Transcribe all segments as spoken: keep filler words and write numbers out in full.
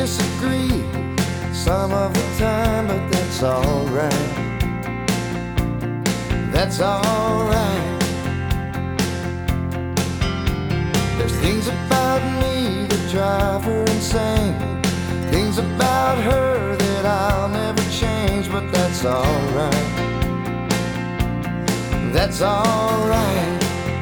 disagree some of the time, but that's alright. That's alright. There's things about me that drive her insane, things about her that I'll never change, but that's alright. That's alright.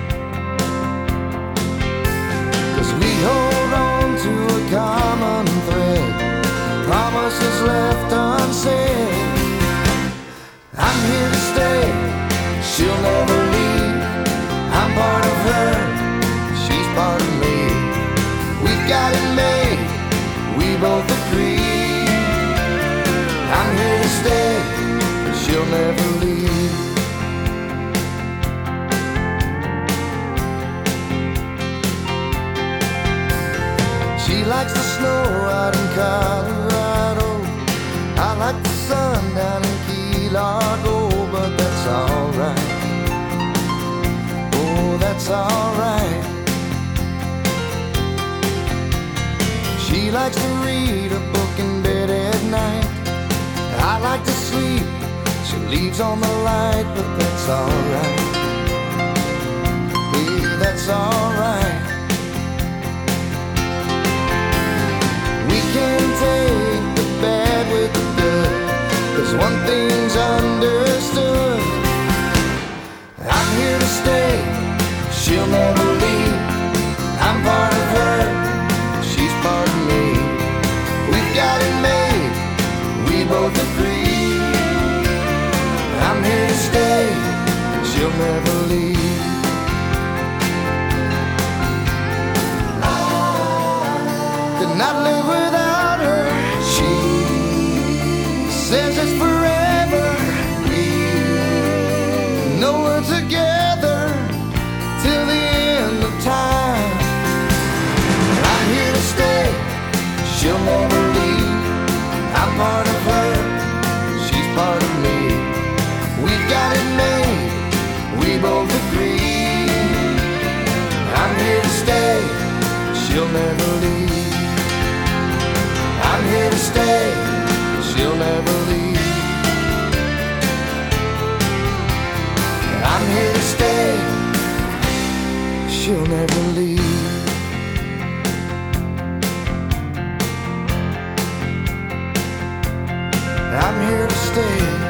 'Cause we hold on to a common thread, promises left unsaid. I'm here to stay, she'll never leave. I'm part of her, she's part of me. We've got it made, we both agree. I'm here to stay, she'll never leave. She likes the snow out in Colorado, I like the sun down in Key Largo, but that's alright. Oh, that's alright. She likes to read a book in bed at night, I like to sleep, she leaves on the light, but that's alright. Hey, that's alright. We can take the bad with the good, 'cause one thing's understood. I'm here to stay, she'll never leave. I'm part of her, she's part of me. We've got it made, we both agree. I'm here to stay, she'll never leave. Could not live without her, she says it's forever. We know we're together till the end of time. I'm here to stay, she'll never leave. I'm part of her, she's part of me. We've got it made, we both agree. I'm here to stay, she'll never leave. I'm here to stay, she'll never leave. I'm here to stay, she'll never leave. I'm here to stay.